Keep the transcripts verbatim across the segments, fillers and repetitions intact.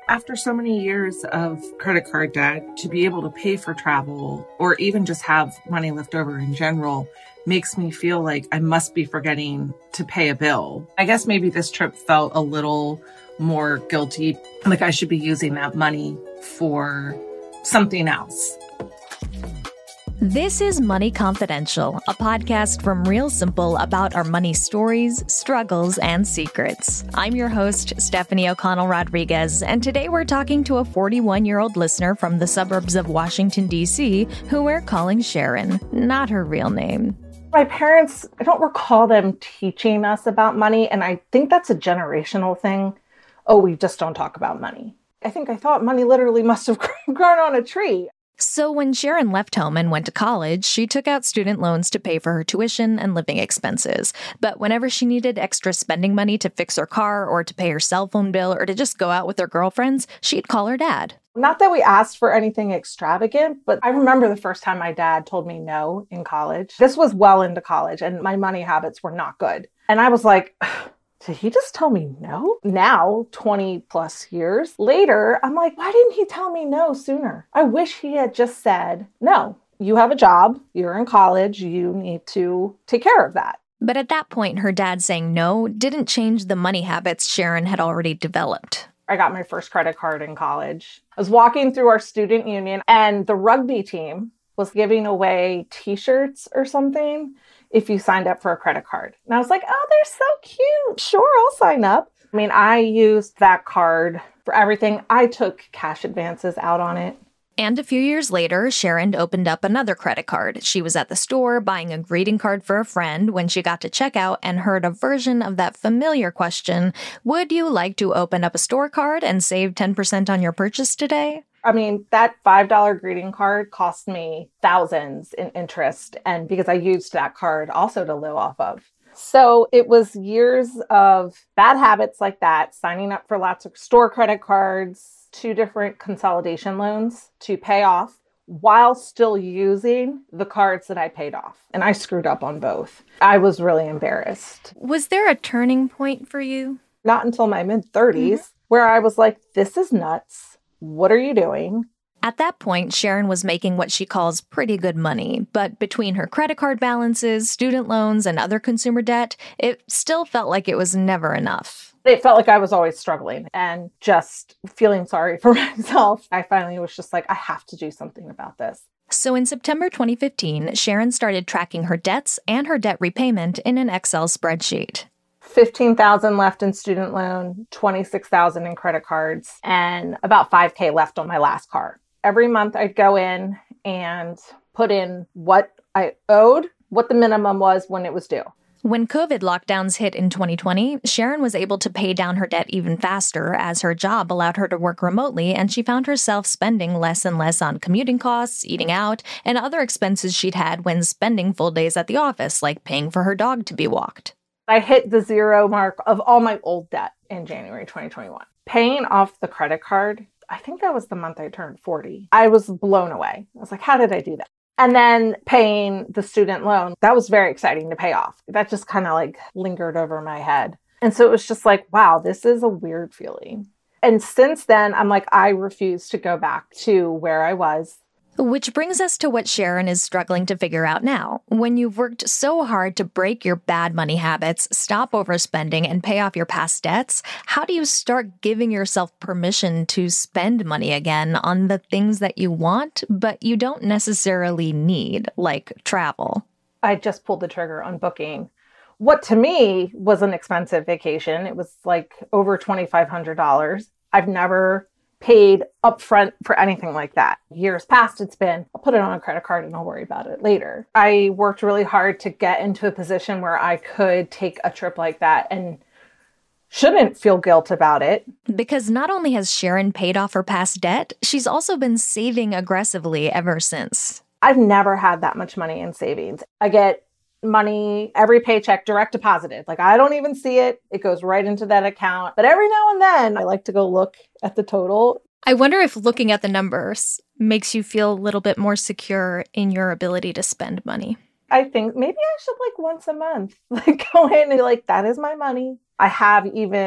After so many years of credit card debt, to be able to pay for travel or even just have money left over in general makes me feel like I must be forgetting to pay a bill. I guess maybe this trip felt a little more guilty, like I should be using that money for something else. This is Money Confidential, a podcast from Real Simple about our money stories, struggles, and secrets. I'm your host, Stephanie O'Connell Rodriguez, and today we're talking to a forty-one-year-old listener from the suburbs of Washington, D C, who we're calling Sharon, not her real name. My parents, I don't recall them teaching us about money, and I think that's a generational thing. Oh, we just don't talk about money. I think I thought money literally must have grown on a tree. So when Sharon left home and went to college, she took out student loans to pay for her tuition and living expenses. But whenever she needed extra spending money to fix her car or to pay her cell phone bill or to just go out with her girlfriends, she'd call her dad. Not that we asked for anything extravagant, but I remember the first time my dad told me no in college. This was well into college and my money habits were not good. And I was like, did he just tell me no? Now, twenty plus years later, I'm like, why didn't he tell me no sooner? I wish he had just said, no, you have a job, you're in college, you need to take care of that. But at that point, her dad saying no didn't change the money habits Sharon had already developed. I got my first credit card in college. I was walking through our student union and the rugby team was giving away t-shirts or something if you signed up for a credit card. And I was like, oh, they're so cute. Sure, I'll sign up. I mean, I used that card for everything. I took cash advances out on it. And a few years later, Sharon opened up another credit card. She was at the store buying a greeting card for a friend when she got to checkout and heard a version of that familiar question, would you like to open up a store card and save ten percent on your purchase today? I mean, that five dollars greeting card cost me thousands in interest, and because I used that card also to live off of. So it was years of bad habits like that, signing up for lots of store credit cards, two different consolidation loans to pay off while still using the cards that I paid off. And I screwed up on both. I was really embarrassed. Was there a turning point for you? Not until my mid-thirties, mm-hmm. where I was like, this is nuts. What are you doing? At that point, Sharon was making what she calls pretty good money, but between her credit card balances, student loans, and other consumer debt, it still felt like it was never enough. It felt like I was always struggling and just feeling sorry for myself. I finally was just like, I have to do something about this. So in September twenty fifteen, Sharon started tracking her debts and her debt repayment in an Excel spreadsheet. fifteen thousand dollars left in student loan, twenty-six thousand dollars in credit cards, and about five thousand dollars left on my last car. Every month I'd go in and put in what I owed, what the minimum was when it was due. When COVID lockdowns hit in twenty twenty, Sharon was able to pay down her debt even faster as her job allowed her to work remotely, and she found herself spending less and less on commuting costs, eating out, and other expenses she'd had when spending full days at the office, like paying for her dog to be walked. I hit the zero mark of all my old debt in January twenty twenty-one. Paying off the credit card, I think that was the month I turned forty. I was blown away. I was like, how did I do that? And then paying the student loan, that was very exciting to pay off. That just kind of like lingered over my head. And so it was just like, wow, this is a weird feeling. And since then, I'm like, I refuse to go back to where I was. Which brings us to what Sharon is struggling to figure out now. When you've worked so hard to break your bad money habits, stop overspending, and pay off your past debts, how do you start giving yourself permission to spend money again on the things that you want, but you don't necessarily need, like travel? I just pulled the trigger on booking what to me was an expensive vacation. It was like over twenty-five hundred dollars. I've never paid upfront for anything like that. Years past, it's been, I'll put it on a credit card and I'll worry about it later. I worked really hard to get into a position where I could take a trip like that and shouldn't feel guilt about it. Because not only has Sharon paid off her past debt, she's also been saving aggressively ever since. I've never had that much money in savings. I get money, every paycheck direct deposited. Like I don't even see it. It goes right into that account. But every now and then I like to go look at the total. I wonder if looking at the numbers makes you feel a little bit more secure in your ability to spend money. I think maybe I should like once a month, like go in and be like, that is my money. I have even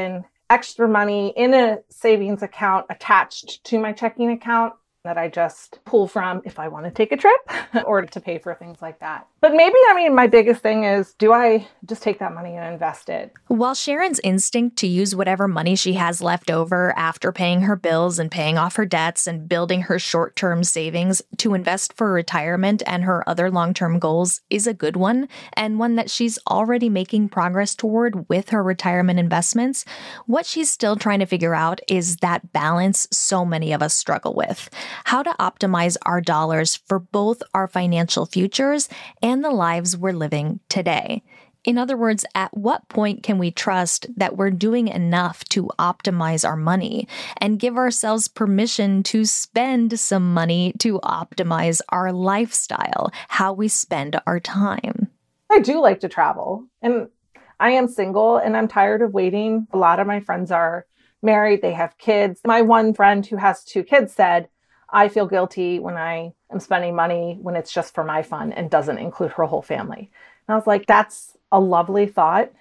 extra money in a savings account attached to my checking account that I just pull from if I want to take a trip or to pay for things like that. But maybe, I mean, my biggest thing is, do I just take that money and invest it? While Sharon's instinct to use whatever money she has left over after paying her bills and paying off her debts and building her short-term savings to invest for retirement and her other long-term goals is a good one, and one that she's already making progress toward with her retirement investments, what she's still trying to figure out is that balance so many of us struggle with. How to optimize our dollars for both our financial futures and the lives we're living today. In other words, at what point can we trust that we're doing enough to optimize our money and give ourselves permission to spend some money to optimize our lifestyle, how we spend our time? I do like to travel, and I am single and I'm tired of waiting. A lot of my friends are married, they have kids. My one friend who has two kids said, I feel guilty when I am spending money when it's just for my fun and doesn't include her whole family. And I was like, that's a lovely thought.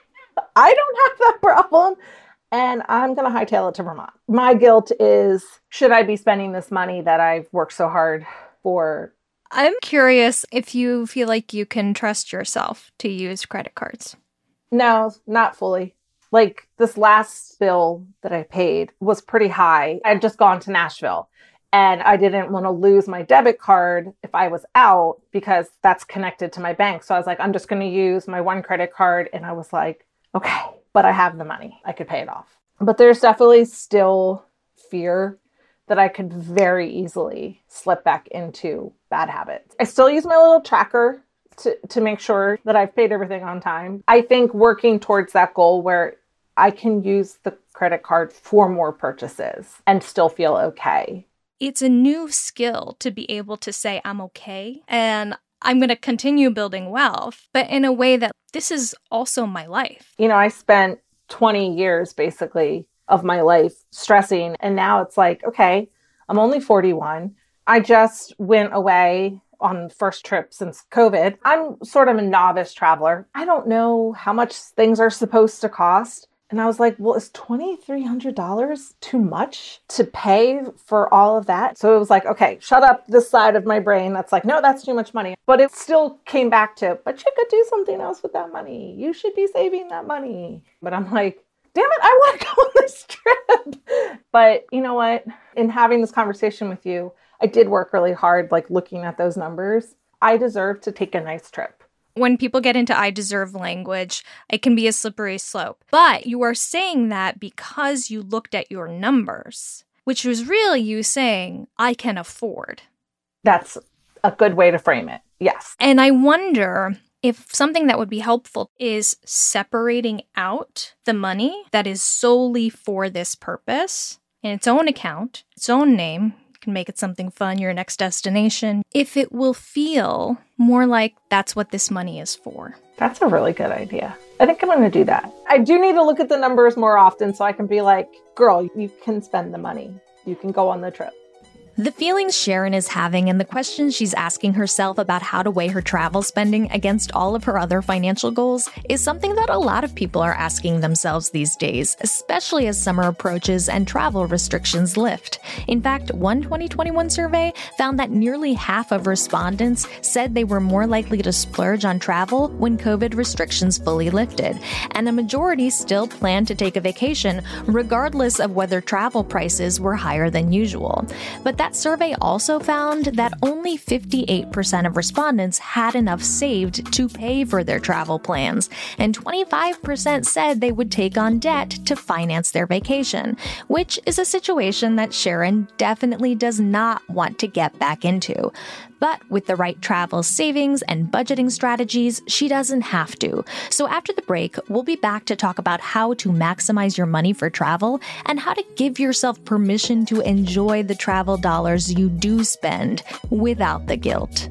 I don't have that problem. And I'm going to hightail it to Vermont. My guilt is, should I be spending this money that I've worked so hard for? I'm curious if you feel like you can trust yourself to use credit cards. No, not fully. Like this last bill that I paid was pretty high. I'd just gone to Nashville. And I didn't want to lose my debit card if I was out because that's connected to my bank. So I was like, I'm just going to use my one credit card. And I was like, okay, but I have the money. I could pay it off. But there's definitely still fear that I could very easily slip back into bad habits. I still use my little tracker to, to make sure that I've paid everything on time. I think working towards that goal where I can use the credit card for more purchases and still feel okay. It's a new skill to be able to say, I'm okay, and I'm going to continue building wealth, but in a way that this is also my life. You know, I spent twenty years basically of my life stressing, and now it's like, okay, I'm only forty-one. I just went away on the first trip since COVID. I'm sort of a novice traveler. I don't know how much things are supposed to cost. And I was like, well, is two thousand three hundred dollars too much to pay for all of that? So it was like, okay, shut up this side of my brain that's like, no, that's too much money. But it still came back to, but you could do something else with that money. You should be saving that money. But I'm like, damn it, I want to go on this trip. But you know what? In having this conversation with you, I did work really hard, like looking at those numbers. I deserve to take a nice trip. When people get into I deserve language, it can be a slippery slope. But you are saying that because you looked at your numbers, which was really you saying, I can afford. That's a good way to frame it. Yes. And I wonder if something that would be helpful is separating out the money that is solely for this purpose in its own account, its own name. Can make it something fun, your next destination, if it will feel more like that's what this money is for. That's a really good idea. I think I'm going to do that. I do need to look at the numbers more often so I can be like, girl, you can spend the money. You can go on the trip. The feelings Sharon is having and the questions she's asking herself about how to weigh her travel spending against all of her other financial goals is something that a lot of people are asking themselves these days, especially as summer approaches and travel restrictions lift. In fact, one twenty twenty-one survey found that nearly half of respondents said they were more likely to splurge on travel when COVID restrictions fully lifted, and a majority still plan to take a vacation regardless of whether travel prices were higher than usual. But that survey also found that only fifty-eight percent of respondents had enough saved to pay for their travel plans, and twenty-five percent said they would take on debt to finance their vacation, which is a situation that Sharon definitely does not want to get back into. But with the right travel savings and budgeting strategies, she doesn't have to. So after the break, we'll be back to talk about how to maximize your money for travel and how to give yourself permission to enjoy the travel dollars you do spend without the guilt.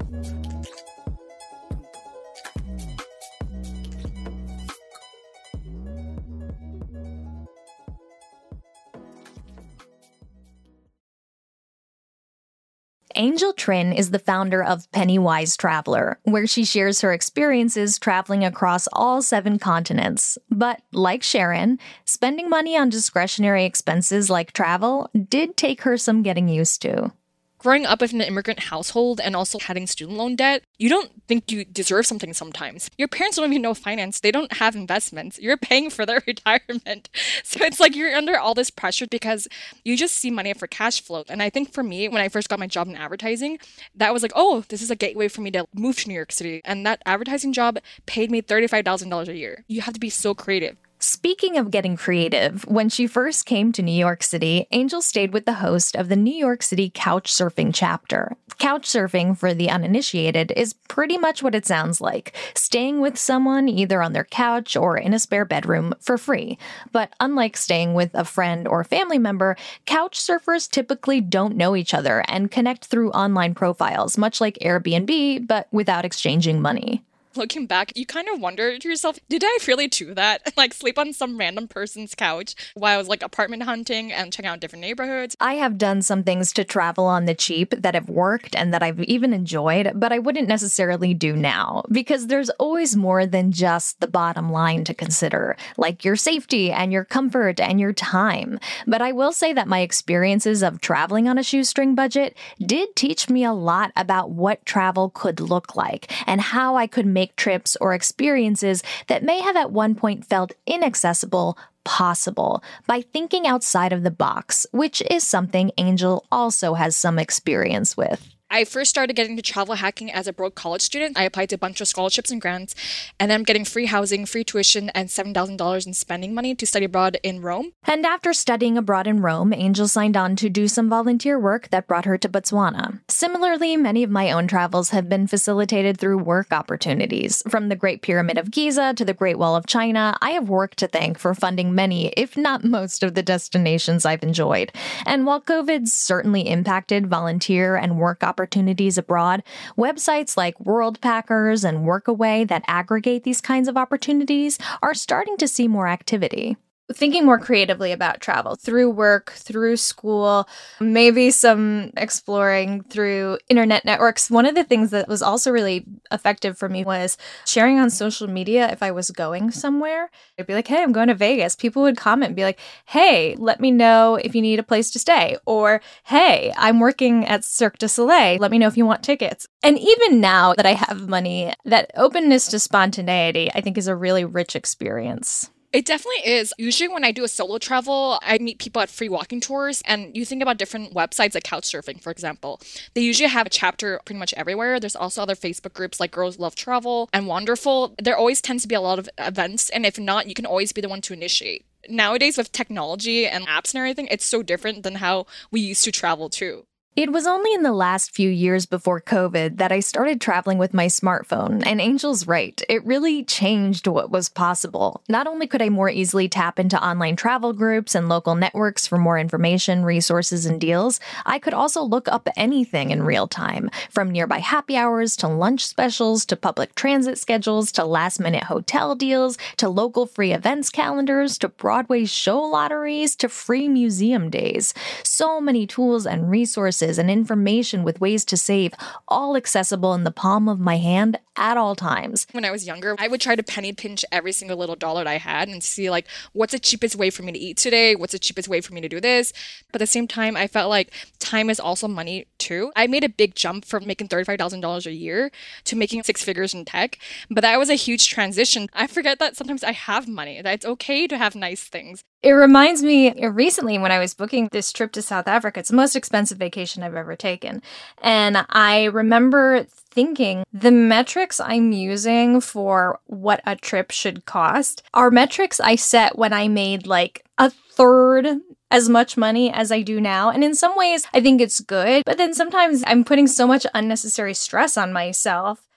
Angel Trinh is the founder of Pennywise Traveler, where she shares her experiences traveling across all seven continents. But like Sharon, spending money on discretionary expenses like travel did take her some getting used to. Growing up in an immigrant household and also having student loan debt, you don't think you deserve something sometimes. Your parents don't even know finance. They don't have investments. You're paying for their retirement. So it's like you're under all this pressure because you just see money for cash flow. And I think for me, when I first got my job in advertising, that was like, oh, this is a gateway for me to move to New York City. And that advertising job paid me thirty-five thousand dollars a year. You have to be so creative. Speaking of getting creative, when she first came to New York City, Angel stayed with the host of the New York City Couchsurfing chapter. Couchsurfing, for the uninitiated, is pretty much what it sounds like, staying with someone either on their couch or in a spare bedroom for free. But unlike staying with a friend or family member, couchsurfers typically don't know each other and connect through online profiles, much like Airbnb, but without exchanging money. Looking back, you kind of wonder to yourself, did I really do that? Like sleep on some random person's couch while I was like apartment hunting and checking out different neighborhoods? I have done some things to travel on the cheap that have worked and that I've even enjoyed, but I wouldn't necessarily do now because there's always more than just the bottom line to consider, like your safety and your comfort and your time. But I will say that my experiences of traveling on a shoestring budget did teach me a lot about what travel could look like and how I could make trips or experiences that may have at one point felt inaccessible possible by thinking outside of the box, which is something Angel also has some experience with. I first started getting into travel hacking as a broke college student. I applied to a bunch of scholarships and grants, and I'm getting free housing, free tuition, and seven thousand dollars in spending money to study abroad in Rome. And after studying abroad in Rome, Angel signed on to do some volunteer work that brought her to Botswana. Similarly, many of my own travels have been facilitated through work opportunities. From the Great Pyramid of Giza to the Great Wall of China, I have work to thank for funding many, if not most, of the destinations I've enjoyed. And while COVID certainly impacted volunteer and work opportunities, opportunities abroad, websites like Worldpackers and Workaway that aggregate these kinds of opportunities are starting to see more activity. Thinking more creatively about travel through work, through school, maybe some exploring through internet networks. One of the things that was also really effective for me was sharing on social media if I was going somewhere. I'd be like, hey, I'm going to Vegas. People would comment and be like, hey, let me know if you need a place to stay. Or, hey, I'm working at Cirque du Soleil. Let me know if you want tickets. And even now that I have money, that openness to spontaneity, I think, is a really rich experience. It definitely is. Usually when I do a solo travel, I meet people at free walking tours, and you think about different websites like Couchsurfing, for example. They usually have a chapter pretty much everywhere. There's also other Facebook groups like Girls Love Travel and Wonderful. There always tends to be a lot of events, and if not, you can always be the one to initiate. Nowadays with technology and apps and everything, it's so different than how we used to travel too. It was only in the last few years before COVID that I started traveling with my smartphone, and Angel's right. It really changed what was possible. Not only could I more easily tap into online travel groups and local networks for more information, resources, and deals, I could also look up anything in real time, from nearby happy hours to lunch specials to public transit schedules to last-minute hotel deals to local free events calendars to Broadway show lotteries to free museum days. So many tools and resources and information with ways to save, all accessible in the palm of my hand at all times. When I was younger, I would try to penny pinch every single little dollar that I had and see like, what's the cheapest way for me to eat today? What's the cheapest way for me to do this? But at the same time, I felt like time is also money too. I made a big jump from making thirty-five thousand dollars a year to making six figures in tech. But that was a huge transition. I forget that sometimes I have money, that it's okay to have nice things. It reminds me recently when I was booking this trip to South Africa. It's the most expensive vacation I've ever taken. And I remember thinking the metrics I'm using for what a trip should cost are metrics I set when I made like a third as much money as I do now. And in some ways, I think it's good. But then sometimes I'm putting so much unnecessary stress on myself.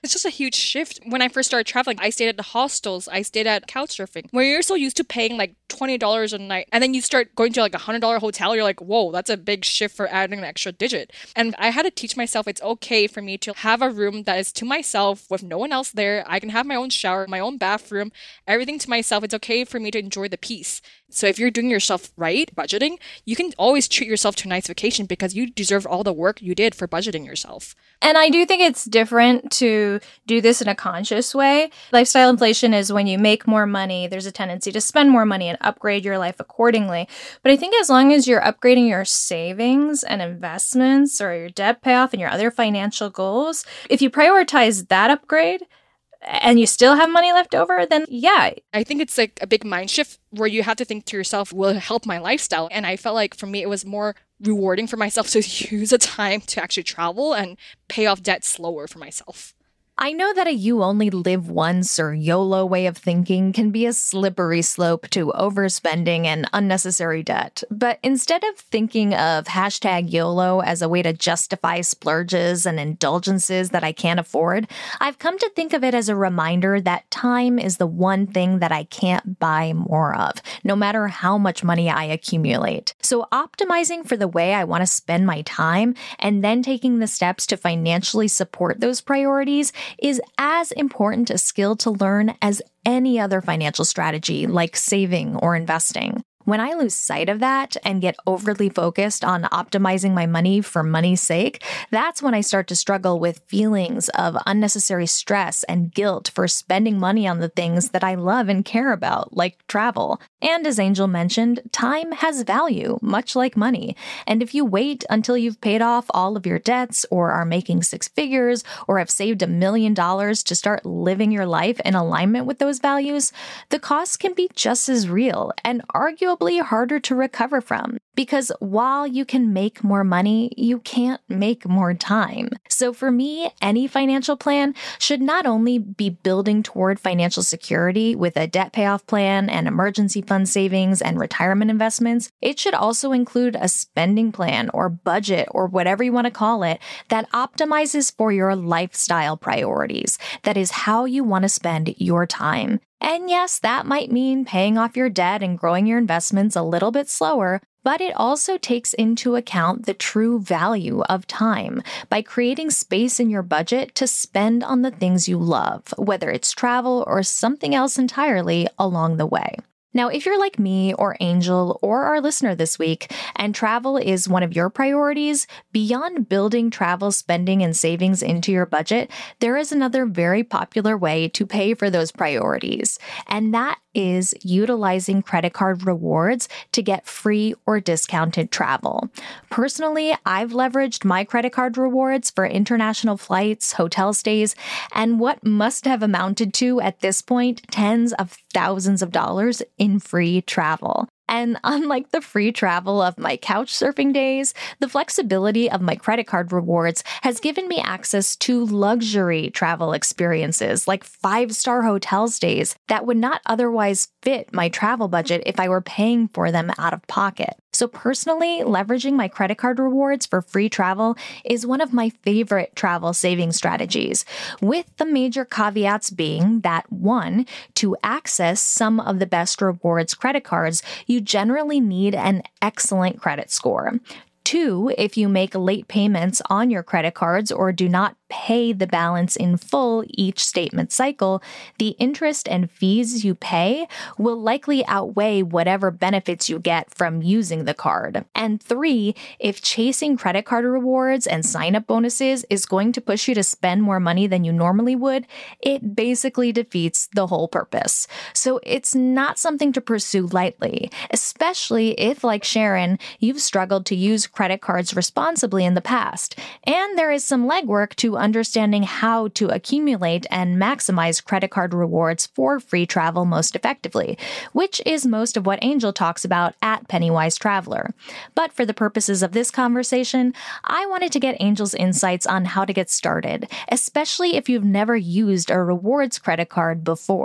It's just a huge shift. When I first started traveling, I stayed at the hostels, I stayed at couch surfing, where you're so used to paying like twenty dollars a night. And then you start going to like a one hundred dollars hotel, you're like, whoa, that's a big shift for adding an extra digit. And I had to teach myself it's okay for me to have a room that is to myself with no one else there. I can have my own shower, my own bathroom, everything to myself. It's okay for me to enjoy the peace. So if you're doing yourself right, budgeting, you can always treat yourself to a nice vacation because you deserve all the work you did for budgeting yourself. And I do think it's different to do this in a conscious way. Lifestyle inflation is when you make more money, there's a tendency to spend more money and upgrade your life accordingly. But I think as long as you're upgrading your savings and investments or your debt payoff and your other financial goals, if you prioritize that upgrade, and you still have money left over, then yeah. I think it's like a big mind shift where you have to think to yourself, will it help my lifestyle? And I felt like for me, it was more rewarding for myself to use the time to actually travel and pay off debt slower for myself. I know that a you only live once or YOLO way of thinking can be a slippery slope to overspending and unnecessary debt. But instead of thinking of hashtag YOLO as a way to justify splurges and indulgences that I can't afford, I've come to think of it as a reminder that time is the one thing that I can't buy more of, no matter how much money I accumulate. So optimizing for the way I want to spend my time and then taking the steps to financially support those priorities is as important a skill to learn as any other financial strategy like saving or investing. When I lose sight of that and get overly focused on optimizing my money for money's sake, that's when I start to struggle with feelings of unnecessary stress and guilt for spending money on the things that I love and care about, like travel. And as Angel mentioned, time has value, much like money. And if you wait until you've paid off all of your debts or are making six figures or have saved a million dollars to start living your life in alignment with those values, the costs can be just as real and arguably harder to recover from. Because while you can make more money, you can't make more time. So for me, any financial plan should not only be building toward financial security with a debt payoff plan and emergency fund savings and retirement investments, it should also include a spending plan or budget or whatever you want to call it that optimizes for your lifestyle priorities. That is how you want to spend your time. And yes, that might mean paying off your debt and growing your investments a little bit slower, but it also takes into account the true value of time by creating space in your budget to spend on the things you love, whether it's travel or something else entirely along the way. Now, if you're like me or Angel or our listener this week, and travel is one of your priorities, beyond building travel spending and savings into your budget, there is another very popular way to pay for those priorities, and that is utilizing credit card rewards to get free or discounted travel. Personally, I've leveraged my credit card rewards for international flights, hotel stays, and what must have amounted to, at this point, tens of thousands of dollars in free travel. And unlike the free travel of my couch surfing days, the flexibility of my credit card rewards has given me access to luxury travel experiences like five-star hotel stays that would not otherwise fit my travel budget if I were paying for them out of pocket. So personally, leveraging my credit card rewards for free travel is one of my favorite travel saving strategies, with the major caveats being that one, to access some of the best rewards credit cards, you generally need an excellent credit score. Two, if you make late payments on your credit cards or do not pay the balance in full each statement cycle, the interest and fees you pay will likely outweigh whatever benefits you get from using the card. And three, if chasing credit card rewards and sign-up bonuses is going to push you to spend more money than you normally would, it basically defeats the whole purpose. So it's not something to pursue lightly, especially if, like Sharon, you've struggled to use credit cards responsibly in the past, and there is some legwork to understanding how to accumulate and maximize credit card rewards for free travel most effectively, which is most of what Angel talks about at Pennywise Traveler. But for the purposes of this conversation, I wanted to get Angel's insights on how to get started, especially if you've never used a rewards credit card before.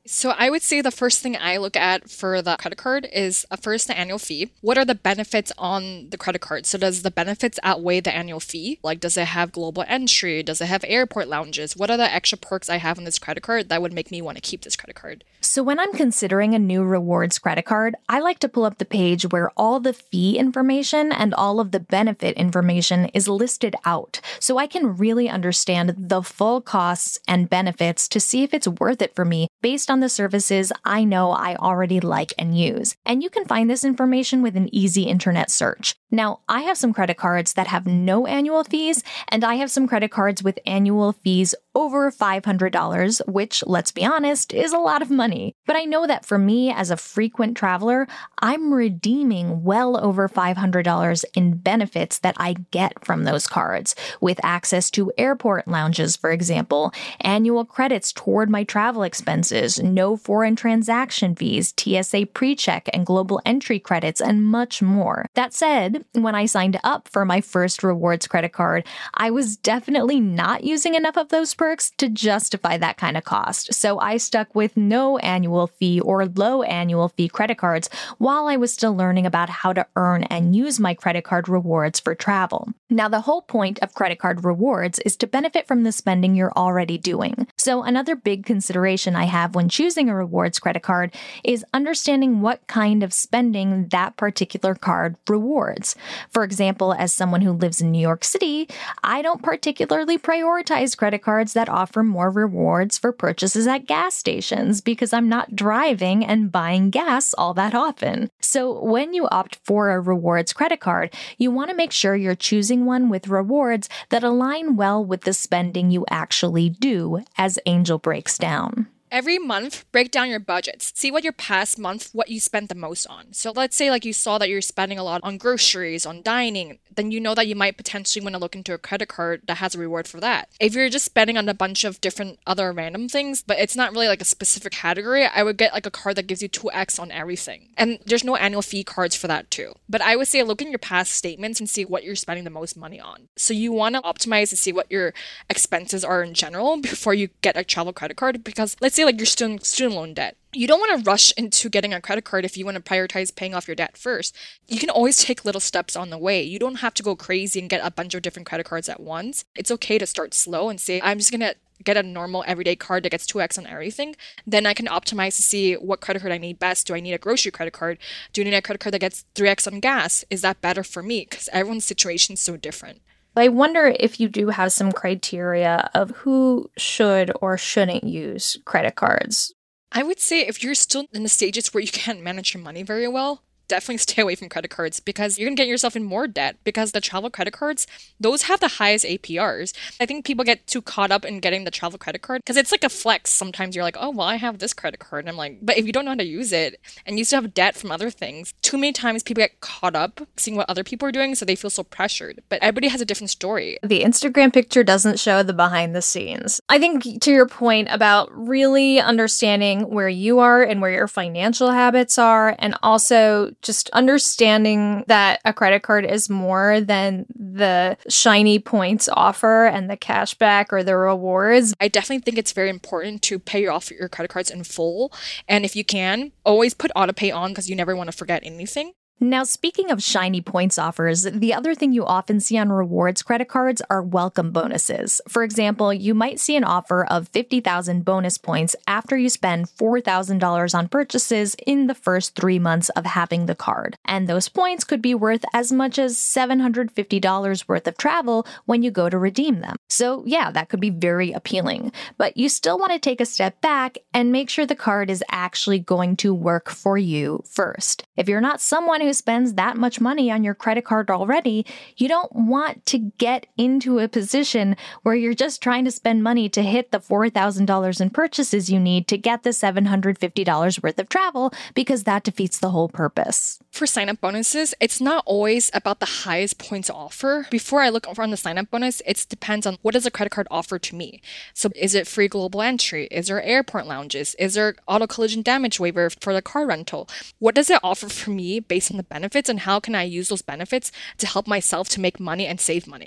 So I would say the first thing I look at for the credit card is uh, first the annual fee. What are the benefits on the credit card? So does the benefits outweigh the annual fee? Like, does it have global entry? Does it have airport lounges? What are the extra perks I have on this credit card that would make me want to keep this credit card? So when I'm considering a new rewards credit card, I like to pull up the page where all the fee information and all of the benefit information is listed out, so I can really understand the full costs and benefits to see if it's worth it for me based on the services I know I already like and use. And you can find this information with an easy internet search. Now, I have some credit cards that have no annual fees, and I have some credit cards with annual fees over five hundred dollars, which, let's be honest, is a lot of money. But I know that for me as a frequent traveler, I'm redeeming well over five hundred dollars in benefits that I get from those cards, with access to airport lounges, for example, annual credits toward my travel expenses, no foreign transaction fees, T S A PreCheck and global entry credits, and much more. That said, when I signed up for my first rewards credit card, I was definitely not using enough of those perks to justify that kind of cost, so I stuck with no annual fee or low annual fee credit cards while I was still learning about how to earn and use my credit card rewards for travel. Now, the whole point of credit card rewards is to benefit from the spending you're already doing. So another big consideration I have when choosing a rewards credit card is understanding what kind of spending that particular card rewards. For example, as someone who lives in New York City, I don't particularly prioritize credit cards that offer more rewards for purchases at gas stations because I'm not driving and buying gas all that often. So when you opt for a rewards credit card, you want to make sure you're choosing one with rewards that align well with the spending you actually do, as Angel breaks down. Every month, break down your budgets. See what your past month, what you spent the most on. So let's say like you saw that you're spending a lot on groceries, on dining, then you know that you might potentially want to look into a credit card that has a reward for that. If you're just spending on a bunch of different other random things, but it's not really like a specific category, I would get like a card that gives you two x on everything. And there's no annual fee cards for that too. But I would say look in your past statements and see what you're spending the most money on. So you want to optimize to see what your expenses are in general before you get a travel credit card, because let's say like you're still in student loan debt. You don't want to rush into getting a credit card if you want to prioritize paying off your debt first. You can always take little steps on the way. You don't have to go crazy and get a bunch of different credit cards at once. It's okay to start slow and say, I'm just going to get a normal everyday card that gets two x on everything. Then I can optimize to see what credit card I need best. Do I need a grocery credit card? Do I need a credit card that gets three x on gas? Is that better for me? Because everyone's situation is so different. I wonder if you do have some criteria of who should or shouldn't use credit cards. I would say if you're still in the stages where you can't manage your money very well, definitely stay away from credit cards because you're going to get yourself in more debt because the travel credit cards, those have the highest A P Rs. I think people get too caught up in getting the travel credit card because it's like a flex. Sometimes you're like, oh, well, I have this credit card. And I'm like, but if you don't know how to use it and you still have debt from other things, too many times people get caught up seeing what other people are doing, so they feel so pressured. But everybody has a different story. The Instagram picture doesn't show the behind the scenes. I think to your point about really understanding where you are and where your financial habits are, and also just understanding that a credit card is more than the shiny points offer and the cashback or the rewards. I definitely think it's very important to pay off your credit cards in full. And if you can, always put autopay on because you never want to forget anything. Now, speaking of shiny points offers, the other thing you often see on rewards credit cards are welcome bonuses. For example, you might see an offer of fifty thousand bonus points after you spend four thousand dollars on purchases in the first three months of having the card. And those points could be worth as much as seven hundred fifty dollars worth of travel when you go to redeem them. So yeah, that could be very appealing. But you still want to take a step back and make sure the card is actually going to work for you first. If you're not someone who spends that much money on your credit card already, you don't want to get into a position where you're just trying to spend money to hit the four thousand dollars in purchases you need to get the seven hundred fifty dollars worth of travel, because that defeats the whole purpose. For sign-up bonuses, it's not always about the highest points offer. Before I look over on the sign-up bonus, it depends on what does a credit card offer to me. So is it free global entry? Is there airport lounges? Is there auto collision damage waiver for the car rental? What does it offer for me based on the benefits, and how can I use those benefits to help myself to make money and save money?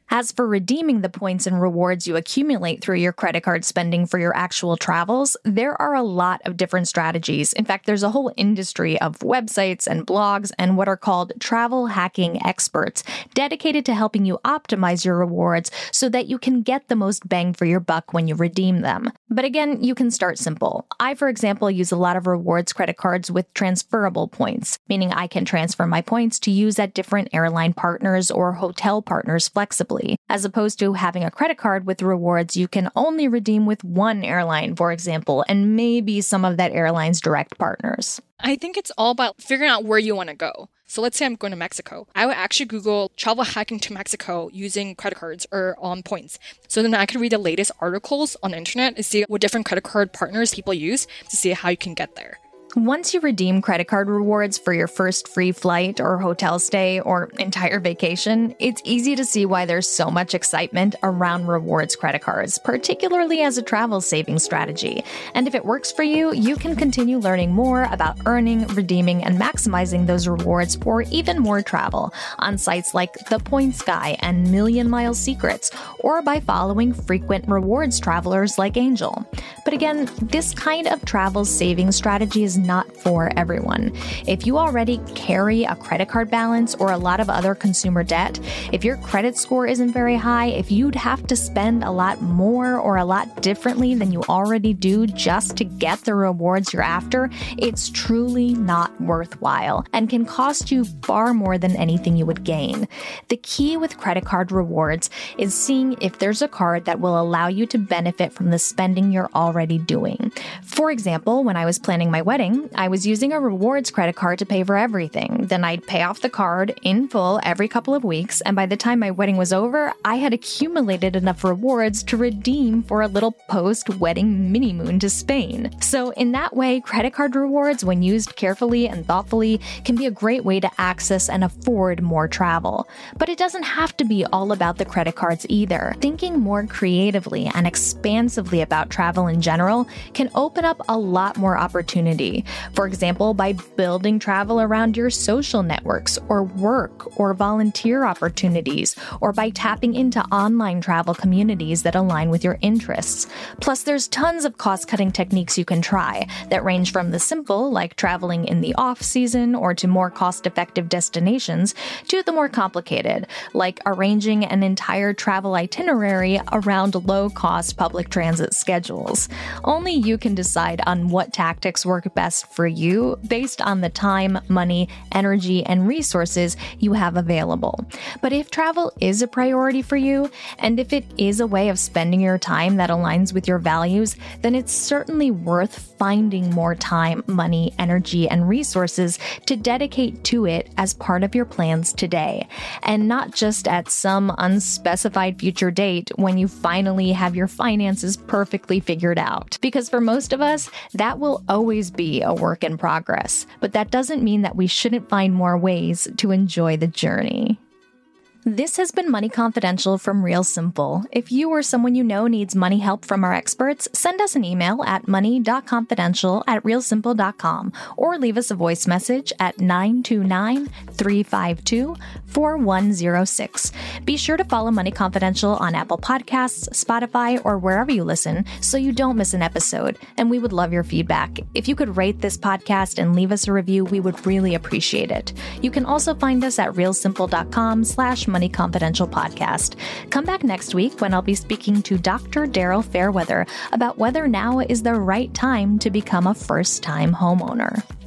As for redeeming the points and rewards you accumulate through your credit card spending for your actual travels, there are a lot of different strategies. In fact, there's a whole industry of websites and blogs and what are called travel hacking experts dedicated to helping you optimize your rewards so that you can get the most bang for your buck when you redeem them. But again, you can start simple. I, for example, use a lot of rewards credit cards with transferable points, meaning I can transfer my points to use at different airline partners or hotel partners flexibly, as opposed to having a credit card with rewards you can only redeem with one airline, for example, and maybe some of that airline's direct partners. I think it's all about figuring out where you want to go. So let's say I'm going to Mexico. I would actually Google travel hacking to Mexico using credit cards or on points. So then I could read the latest articles on the internet and see what different credit card partners people use to see how you can get there. Once you redeem credit card rewards for your first free flight or hotel stay or entire vacation, it's easy to see why there's so much excitement around rewards credit cards, particularly as a travel saving strategy. And if it works for you, you can continue learning more about earning, redeeming, and maximizing those rewards for even more travel on sites like The Points Guy and Million Mile Secrets, or by following frequent rewards travelers like Angel. But again, this kind of travel saving strategy is not for everyone. If you already carry a credit card balance or a lot of other consumer debt, if your credit score isn't very high, if you'd have to spend a lot more or a lot differently than you already do just to get the rewards you're after, it's truly not worthwhile and can cost you far more than anything you would gain. The key with credit card rewards is seeing if there's a card that will allow you to benefit from the spending you're already doing. For example, when I was planning my wedding, I was using a rewards credit card to pay for everything. Then I'd pay off the card in full every couple of weeks, and by the time my wedding was over, I had accumulated enough rewards to redeem for a little post-wedding mini-moon to Spain. So in that way, credit card rewards, when used carefully and thoughtfully, can be a great way to access and afford more travel. But it doesn't have to be all about the credit cards either. Thinking more creatively and expansively about travel in general can open up a lot more opportunity. For example, by building travel around your social networks or work or volunteer opportunities, or by tapping into online travel communities that align with your interests. Plus, there's tons of cost-cutting techniques you can try that range from the simple, like traveling in the off-season or to more cost-effective destinations, to the more complicated, like arranging an entire travel itinerary around low-cost public transit schedules. Only you can decide on what tactics work best for you based on the time, money, energy, and resources you have available. But if travel is a priority for you, and if it is a way of spending your time that aligns with your values, then it's certainly worth finding more time, money, energy, and resources to dedicate to it as part of your plans today, and not just at some unspecified future date when you finally have your finances perfectly figured out. Because for most of us, that will always be a work in progress, but that doesn't mean that we shouldn't find more ways to enjoy the journey. This has been Money Confidential from Real Simple. If you or someone you know needs money help from our experts, send us an email at money dot confidential at real simple dot com or leave us a voice message at nine two nine, three five two, four one zero six. Be sure to follow Money Confidential on Apple Podcasts, Spotify, or wherever you listen so you don't miss an episode, and we would love your feedback. If you could rate this podcast and leave us a review, we would really appreciate it. You can also find us at real simple dot com slash Money Confidential podcast. Come back next week when I'll be speaking to Doctor Daryl Fairweather about whether now is the right time to become a first-time homeowner.